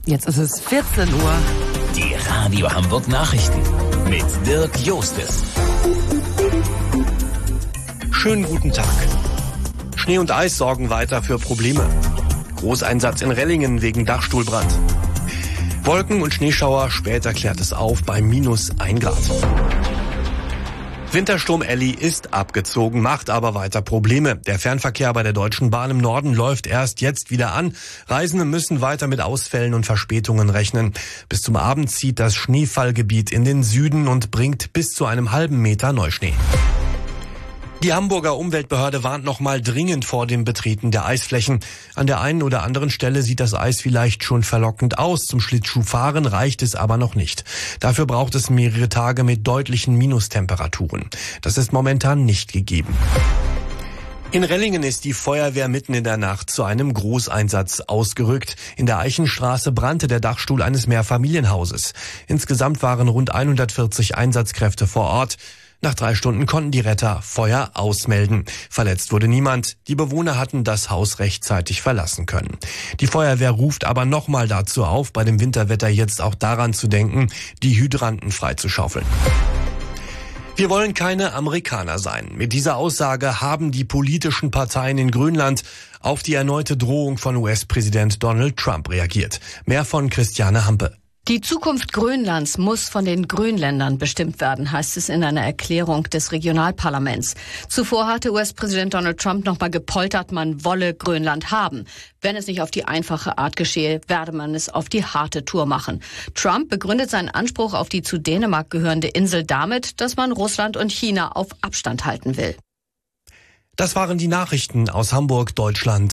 Jetzt ist es 14 Uhr. Die Radio Hamburg Nachrichten mit Dirk Jostes. Schönen guten Tag. Schnee und Eis sorgen weiter für Probleme. Großeinsatz in Rellingen wegen Dachstuhlbrand. Wolken und Schneeschauer, später klärt es auf bei -1 Grad. Wintersturm Elli ist abgezogen, macht aber weiter Probleme. Der Fernverkehr bei der Deutschen Bahn im Norden läuft erst jetzt wieder an. Reisende müssen weiter mit Ausfällen und Verspätungen rechnen. Bis zum Abend zieht das Schneefallgebiet in den Süden und bringt bis zu einem halben Meter Neuschnee. Die Hamburger Umweltbehörde warnt nochmal dringend vor dem Betreten der Eisflächen. An der einen oder anderen Stelle sieht das Eis vielleicht schon verlockend aus. Zum Schlittschuhfahren reicht es aber noch nicht. Dafür braucht es mehrere Tage mit deutlichen Minustemperaturen. Das ist momentan nicht gegeben. In Rellingen ist die Feuerwehr mitten in der Nacht zu einem Großeinsatz ausgerückt. In der Eichenstraße brannte der Dachstuhl eines Mehrfamilienhauses. Insgesamt waren rund 140 Einsatzkräfte vor Ort. Nach 3 Stunden konnten die Retter Feuer ausmelden. Verletzt wurde niemand. Die Bewohner hatten das Haus rechtzeitig verlassen können. Die Feuerwehr ruft aber nochmal dazu auf, bei dem Winterwetter jetzt auch daran zu denken, die Hydranten freizuschaufeln. Wir wollen keine Amerikaner sein. Mit dieser Aussage haben die politischen Parteien in Grönland auf die erneute Drohung von US-Präsident Donald Trump reagiert. Mehr von Christiane Hampe. Die Zukunft Grönlands muss von den Grönländern bestimmt werden, heißt es in einer Erklärung des Regionalparlaments. Zuvor hatte US-Präsident Donald Trump nochmal gepoltert, man wolle Grönland haben. Wenn es nicht auf die einfache Art geschehe, werde man es auf die harte Tour machen. Trump begründet seinen Anspruch auf die zu Dänemark gehörende Insel damit, dass man Russland und China auf Abstand halten will. Das waren die Nachrichten aus Hamburg, Deutschland